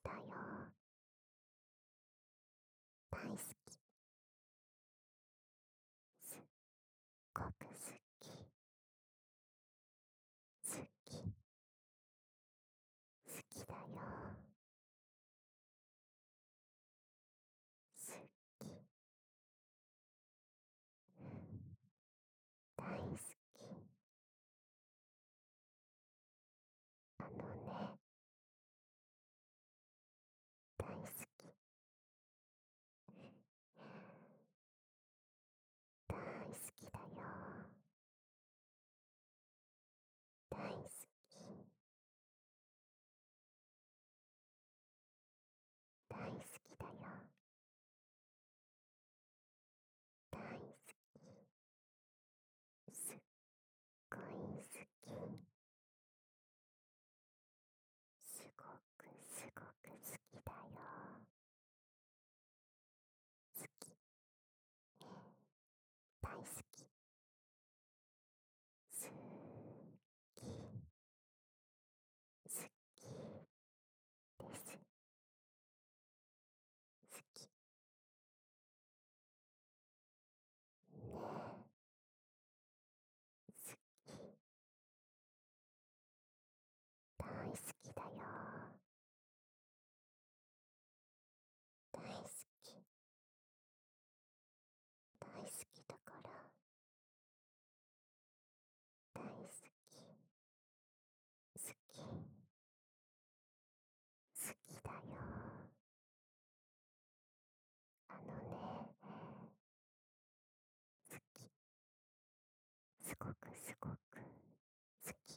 だよ。大好き。すっごく好き。好き。好きだよ。好き。大好き。あのね、大好き。大好きだよ。大好き。大好きだよ。大好き。すっごい好き。すごくすごく好きだよ。好き。大好き。好き。好きです。好き。ねえ。好き。大好きだよ。大好き。大好きだから。大好き。好き。好きだよ。あのね、好き。すごくすごく好き。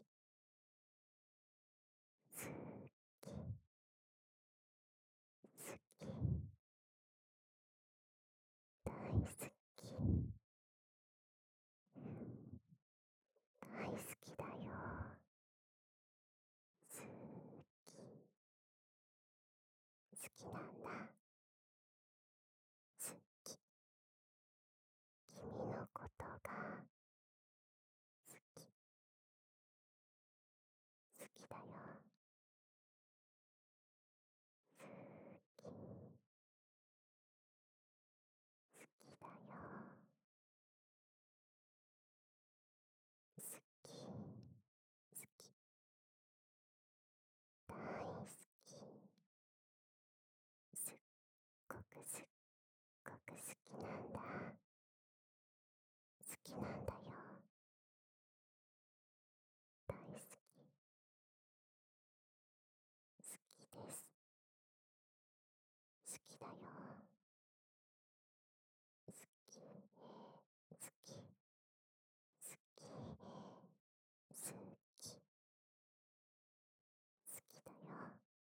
好き。好き。大好き。大好きだよ。好き。好きなんだ。好き。君のことが好き。好きだよ。好き。好きだよ。好き。好き。大好き。すっごくすっごく好きなんだ。好きなんだよ。大好き。好きです。好きだよ。好き。好き。好き。好き。好きだよ。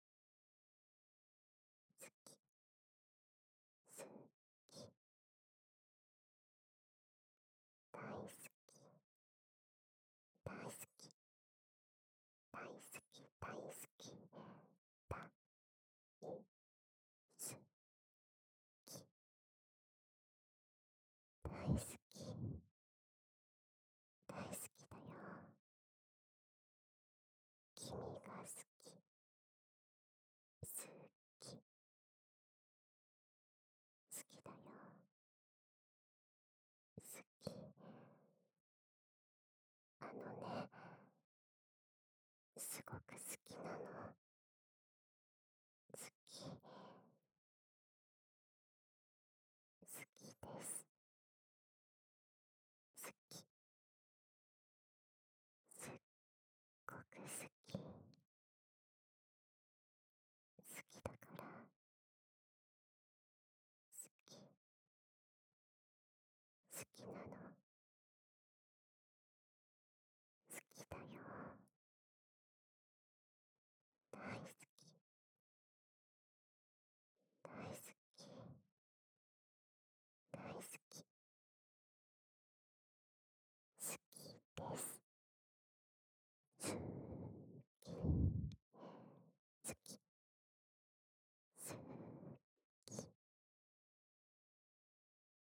好き。好き。大好き。大好き。大好き。大好き。大好き。大好き。大好きだよ。君が好き。好き。好きだよ。好き。あのね、すごく好